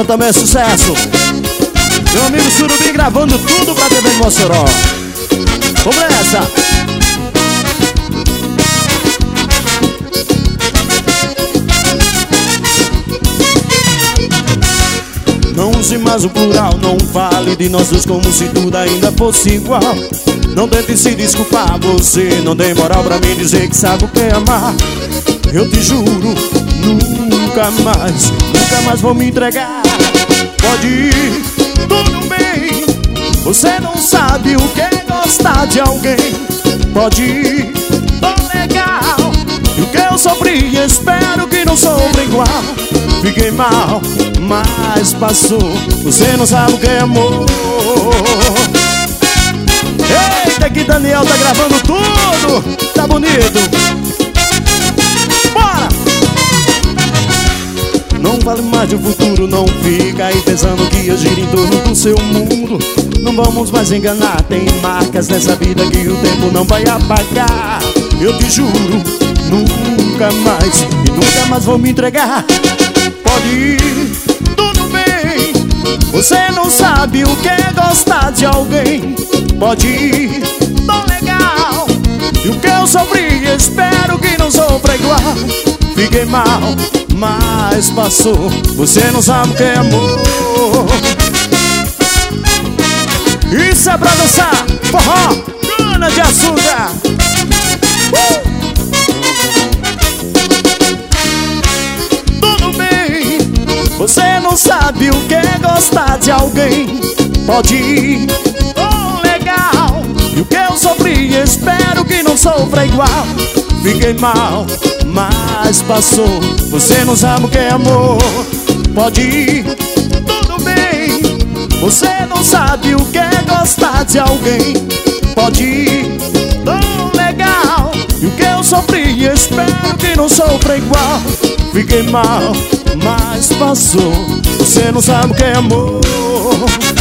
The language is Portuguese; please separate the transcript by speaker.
Speaker 1: essa também é sucesso. Meu amigo Surubim gravando tudo pra TV de Mossoró. Vamos nessa. Não use mais o plural, não fale de nós dois como se tudo ainda fosse igual. Não tente se desculpar, você não tem moral pra mim dizer que sabe o que é amar. Eu te juro, nunca mais vou me entregar. Pode ir, tudo bem, você não sabe o que é gostar de alguém. Pode ir, tô legal, e o que eu sofri, espero que não sofra igual. Fiquei mal, mas passou, você não sabe o que é amor. Eita, que Daniel tá gravando tudo, tá bonito. Bora! Não vale mais de futuro, não fica aí pensando que eu giro em torno do seu mundo. Não vamos mais enganar, tem marcas nessa vida que o tempo não vai apagar. Eu te juro, nunca mais vou me entregar. Pode ir, tudo bem, você não sabe o que é gostar de alguém. Pode ir, tô legal, e o que eu sofri, espero que não sofra igual. Fiquei mal, mas passou, você não sabe o que é amor. Isso é pra dançar, forró, cana de açúcar. Tudo bem, você não sabe o que é gostar de alguém. Pode ir, oh legal, e o que eu sofri, espero que não sofra igual. Fiquei mal, mas passou, você não sabe o que é amor. Pode ir, tudo bem, você não sabe o que é gostar de alguém. Pode ir, tão legal, e o que eu sofri, espero que não sofra igual. Fiquei mal, mas passou, você não sabe o que é amor.